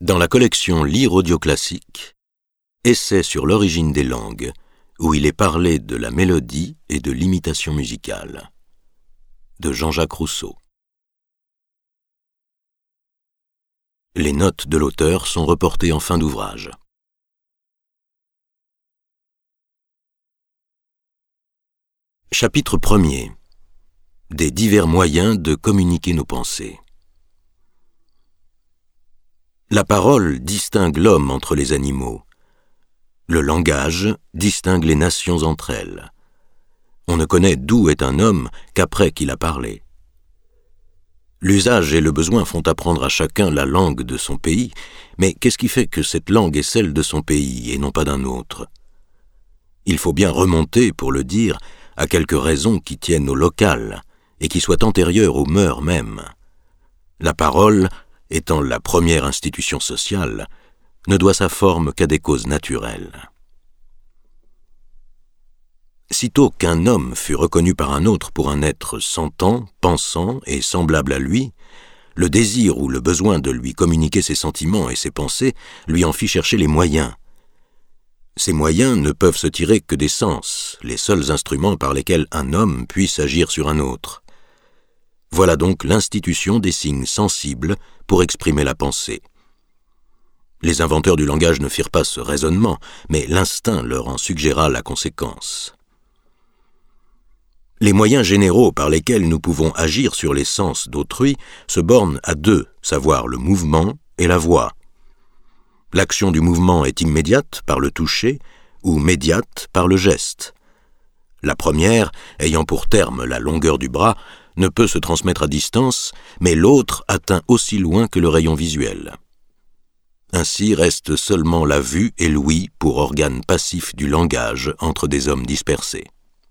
Dans la collection Lire audio classique, Essai sur l'origine des langues, où il est parlé de la mélodie et de l'imitation musicale, de Jean-Jacques Rousseau. Les notes de l'auteur sont reportées en fin d'ouvrage. Chapitre 1er. Des divers moyens de communiquer nos pensées. La parole distingue l'homme entre les animaux. Le langage distingue les nations entre elles. On ne connaît d'où est un homme qu'après qu'il a parlé. L'usage et le besoin font apprendre à chacun la langue de son pays, mais qu'est-ce qui fait que cette langue est celle de son pays et non pas d'un autre ? Il faut bien remonter, pour le dire, à quelques raisons qui tiennent au local et qui soient antérieures aux mœurs mêmes. La parole, étant la première institution sociale, ne doit sa forme qu'à des causes naturelles. Sitôt qu'un homme fut reconnu par un autre pour un être sentant, pensant et semblable à lui, le désir ou le besoin de lui communiquer ses sentiments et ses pensées lui en fit chercher les moyens. Ces moyens ne peuvent se tirer que des sens, les seuls instruments par lesquels un homme puisse agir sur un autre. Voilà donc l'institution des signes sensibles pour exprimer la pensée. Les inventeurs du langage ne firent pas ce raisonnement, mais l'instinct leur en suggéra la conséquence. Les moyens généraux par lesquels nous pouvons agir sur les sens d'autrui se bornent à deux, savoir le mouvement et la voix. L'action du mouvement est immédiate par le toucher ou médiate par le geste. La première, ayant pour terme la longueur du bras, ne peut se transmettre à distance, mais l'autre atteint aussi loin que le rayon visuel. Ainsi reste seulement la vue et l'ouïe pour organes passifs du langage entre des hommes dispersés.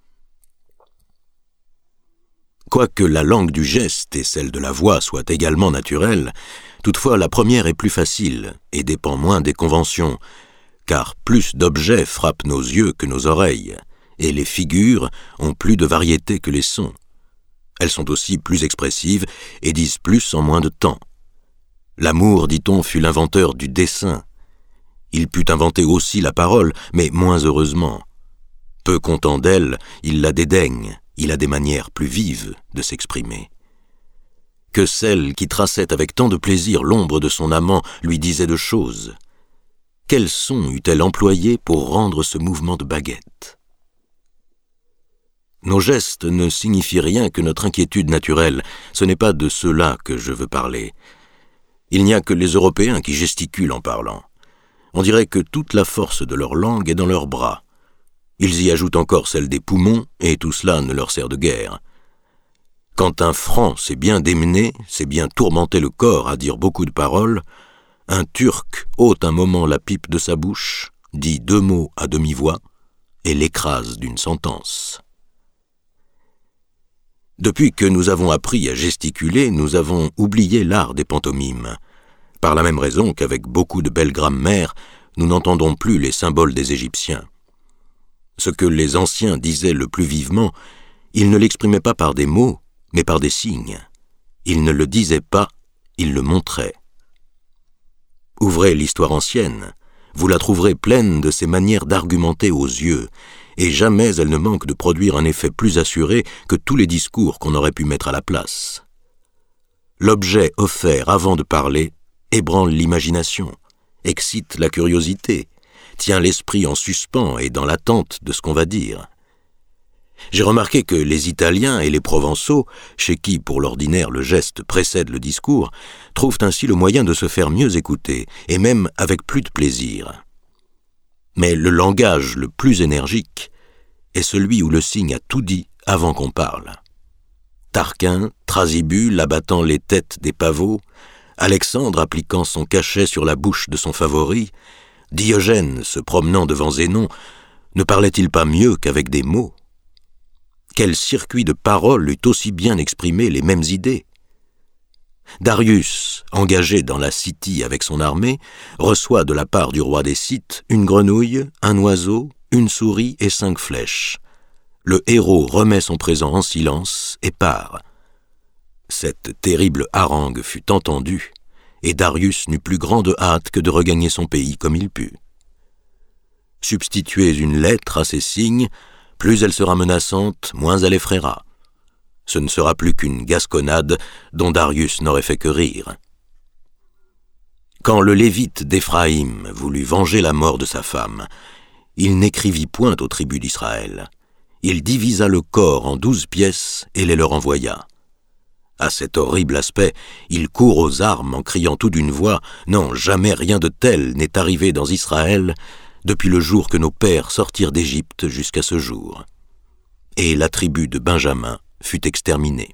Quoique la langue du geste et celle de la voix soient également naturelles, toutefois la première est plus facile et dépend moins des conventions, car plus d'objets frappent nos yeux que nos oreilles, et les figures ont plus de variété que les sons. Elles sont aussi plus expressives et disent plus en moins de temps. L'amour, dit-on, fut l'inventeur du dessin. Il put inventer aussi la parole, mais moins heureusement. Peu content d'elle, il la dédaigne. Il a des manières plus vives de s'exprimer. Que celle qui traçait avec tant de plaisir l'ombre de son amant lui disait de choses. Quel son eût-elle employé pour rendre ce mouvement de baguette ? Nos gestes ne signifient rien que notre inquiétude naturelle. Ce n'est pas de cela que je veux parler. Il n'y a que les Européens qui gesticulent en parlant. On dirait que toute la force de leur langue est dans leurs bras. Ils y ajoutent encore celle des poumons, et tout cela ne leur sert de guerre. Quand un Franc sait bien démener, sait bien tourmenter le corps à dire beaucoup de paroles, un Turc ôte un moment la pipe de sa bouche, dit 2 mots à demi-voix, et l'écrase d'une sentence. Depuis que nous avons appris à gesticuler, nous avons oublié l'art des pantomimes, par la même raison qu'avec beaucoup de belles grammaires, nous n'entendons plus les symboles des Égyptiens. Ce que les anciens disaient le plus vivement, ils ne l'exprimaient pas par des mots, mais par des signes. Ils ne le disaient pas, ils le montraient. Ouvrez l'histoire ancienne, vous la trouverez pleine de ces manières d'argumenter aux yeux, et jamais elle ne manque de produire un effet plus assuré que tous les discours qu'on aurait pu mettre à la place. L'objet offert avant de parler ébranle l'imagination, excite la curiosité, tient l'esprit en suspens et dans l'attente de ce qu'on va dire. J'ai remarqué que les Italiens et les Provençaux, chez qui pour l'ordinaire le geste précède le discours, trouvent ainsi le moyen de se faire mieux écouter, et même avec plus de plaisir. Mais le langage le plus énergique est celui où le signe a tout dit avant qu'on parle. Tarquin, Thrasybule abattant les têtes des pavots, Alexandre appliquant son cachet sur la bouche de son favori, Diogène se promenant devant Zénon, ne parlait-il pas mieux qu'avec des mots ? Quel circuit de paroles eût aussi bien exprimé les mêmes idées ? Darius, engagé dans la Scythie avec son armée, reçoit de la part du roi des Scythes une grenouille, un oiseau, une souris et 5 flèches. Le héros remet son présent en silence et part. Cette terrible harangue fut entendue, et Darius n'eut plus grande hâte que de regagner son pays comme il put. Substituez une lettre à ces signes, plus elle sera menaçante, moins elle effraiera. Ce ne sera plus qu'une gasconnade dont Darius n'aurait fait que rire. Quand le Lévite d'Éphraïm voulut venger la mort de sa femme, il n'écrivit point aux tribus d'Israël. Il divisa le corps en 12 pièces et les leur envoya. À cet horrible aspect, il court aux armes en criant tout d'une voix « Non, jamais rien de tel n'est arrivé dans Israël depuis le jour que nos pères sortirent d'Égypte jusqu'à ce jour. » Et la tribu de Benjamin fut exterminée.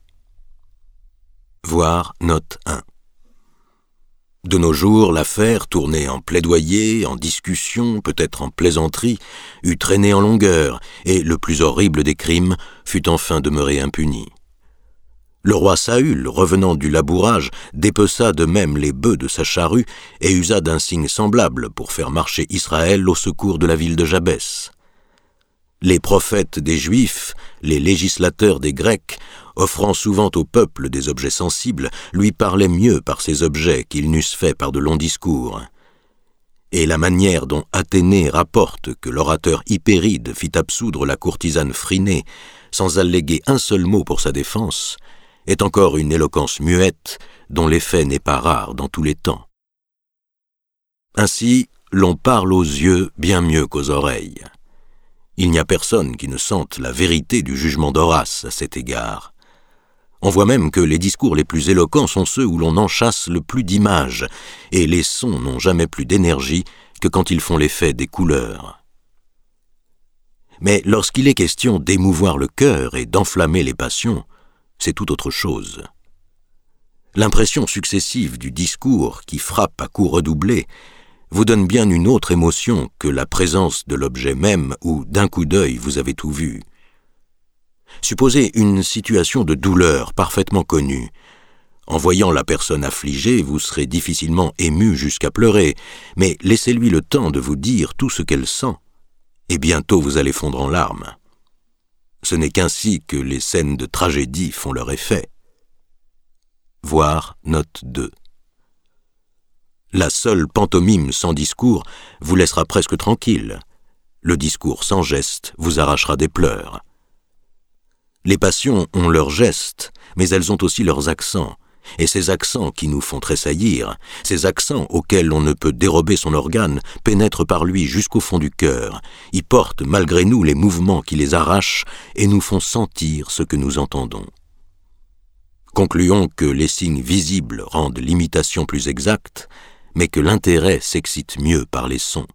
Voir note 1. De nos jours, l'affaire, tournée en plaidoyer, en discussion, peut-être en plaisanterie, eut traîné en longueur, et le plus horrible des crimes fut enfin demeuré impuni. Le roi Saül, revenant du labourage, dépeça de même les bœufs de sa charrue et usa d'un signe semblable pour faire marcher Israël au secours de la ville de Jabès. Les prophètes des Juifs, les législateurs des Grecs, offrant souvent au peuple des objets sensibles, lui parlaient mieux par ces objets qu'ils n'eussent fait par de longs discours. Et la manière dont Athénée rapporte que l'orateur Hypéride fit absoudre la courtisane Phryné sans alléguer un seul mot pour sa défense, est encore une éloquence muette dont l'effet n'est pas rare dans tous les temps. Ainsi, l'on parle aux yeux bien mieux qu'aux oreilles. Il n'y a personne qui ne sente la vérité du jugement d'Horace à cet égard. On voit même que les discours les plus éloquents sont ceux où l'on enchâsse le plus d'images, et les sons n'ont jamais plus d'énergie que quand ils font l'effet des couleurs. Mais lorsqu'il est question d'émouvoir le cœur et d'enflammer les passions, c'est tout autre chose. L'impression successive du discours qui frappe à coups redoublés vous donne bien une autre émotion que la présence de l'objet même où, d'un coup d'œil, vous avez tout vu. Supposez une situation de douleur parfaitement connue. En voyant la personne affligée, vous serez difficilement ému jusqu'à pleurer, mais laissez-lui le temps de vous dire tout ce qu'elle sent, et bientôt vous allez fondre en larmes. Ce n'est qu'ainsi que les scènes de tragédie font leur effet. Voir note 2. La seule pantomime sans discours vous laissera presque tranquille. Le discours sans geste vous arrachera des pleurs. Les passions ont leurs gestes, mais elles ont aussi leurs accents, et ces accents qui nous font tressaillir, ces accents auxquels on ne peut dérober son organe, pénètrent par lui jusqu'au fond du cœur, y portent malgré nous les mouvements qui les arrachent et nous font sentir ce que nous entendons. Concluons que les signes visibles rendent l'imitation plus exacte, mais que l'intérêt s'excite mieux par les sons.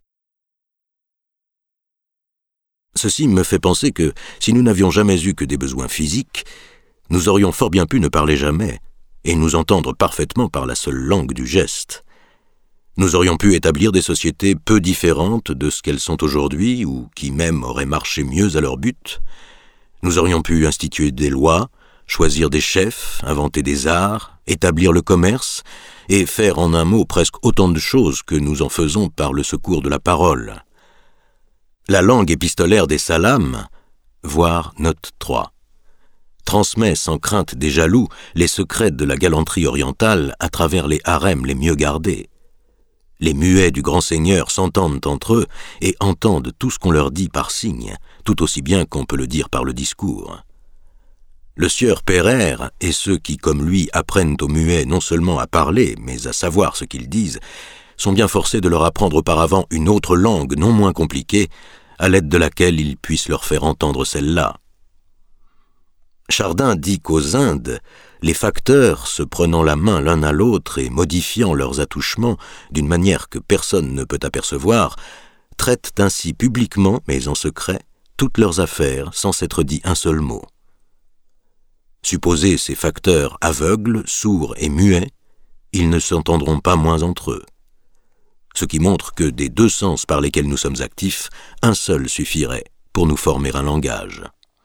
Ceci me fait penser que, si nous n'avions jamais eu que des besoins physiques, nous aurions fort bien pu ne parler jamais, et nous entendre parfaitement par la seule langue du geste. Nous aurions pu établir des sociétés peu différentes de ce qu'elles sont aujourd'hui, ou qui même auraient marché mieux à leur but. Nous aurions pu instituer des lois, choisir des chefs, inventer des arts, établir le commerce, et faire en un mot presque autant de choses que nous en faisons par le secours de la parole. La langue épistolaire des Salames, voir note 3, transmet sans crainte des jaloux les secrets de la galanterie orientale à travers les harems les mieux gardés. Les muets du grand seigneur s'entendent entre eux et entendent tout ce qu'on leur dit par signe, tout aussi bien qu'on peut le dire par le discours. Le sieur Pereire et ceux qui, comme lui, apprennent aux muets non seulement à parler, mais à savoir ce qu'ils disent, sont bien forcés de leur apprendre auparavant une autre langue non moins compliquée, à l'aide de laquelle ils puissent leur faire entendre celle-là. Chardin dit qu'aux Indes, les facteurs, se prenant la main l'un à l'autre et modifiant leurs attouchements d'une manière que personne ne peut apercevoir, traitent ainsi publiquement, mais en secret, toutes leurs affaires sans s'être dit un seul mot. Supposez ces facteurs aveugles, sourds et muets, ils ne s'entendront pas moins entre eux. Ce qui montre que des deux sens par lesquels nous sommes actifs, un seul suffirait pour nous former un langage.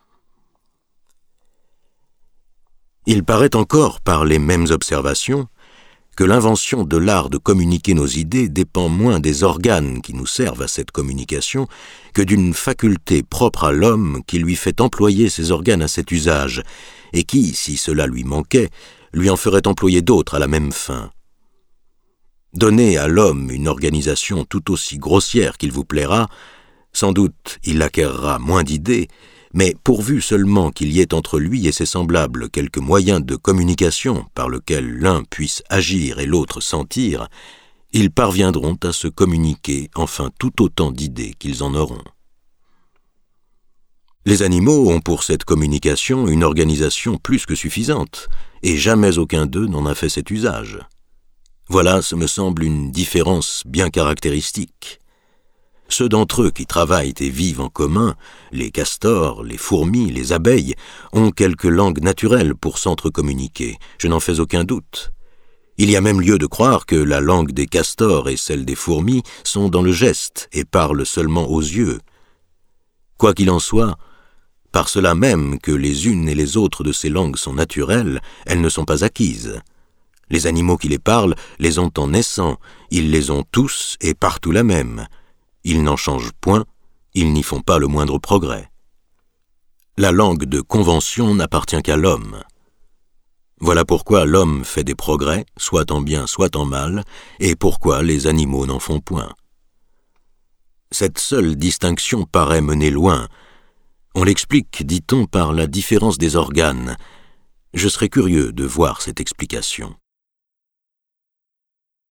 Il paraît encore, par les mêmes observations, que l'invention de l'art de communiquer nos idées dépend moins des organes qui nous servent à cette communication que d'une faculté propre à l'homme qui lui fait employer ses organes à cet usage, et qui, si cela lui manquait, lui en ferait employer d'autres à la même fin. Donnez à l'homme une organisation tout aussi grossière qu'il vous plaira, sans doute il acquérera moins d'idées, mais pourvu seulement qu'il y ait entre lui et ses semblables quelques moyens de communication par lesquels l'un puisse agir et l'autre sentir, ils parviendront à se communiquer enfin tout autant d'idées qu'ils en auront. Les animaux ont pour cette communication une organisation plus que suffisante, et jamais aucun d'eux n'en a fait cet usage. Voilà, ce me semble, une différence bien caractéristique. Ceux d'entre eux qui travaillent et vivent en commun, les castors, les fourmis, les abeilles, ont quelque langue naturelle pour s'entrecommuniquer, je n'en fais aucun doute. Il y a même lieu de croire que la langue des castors et celle des fourmis sont dans le geste et parlent seulement aux yeux. Quoi qu'il en soit, par cela même que les unes et les autres de ces langues sont naturelles, elles ne sont pas acquises. Les animaux qui les parlent les ont en naissant, ils les ont tous et partout la même. Ils n'en changent point, ils n'y font pas le moindre progrès. La langue de convention n'appartient qu'à l'homme. Voilà pourquoi l'homme fait des progrès, soit en bien, soit en mal, et pourquoi les animaux n'en font point. Cette seule distinction paraît mener loin. On l'explique, dit-on, par la différence des organes. Je serais curieux de voir cette explication.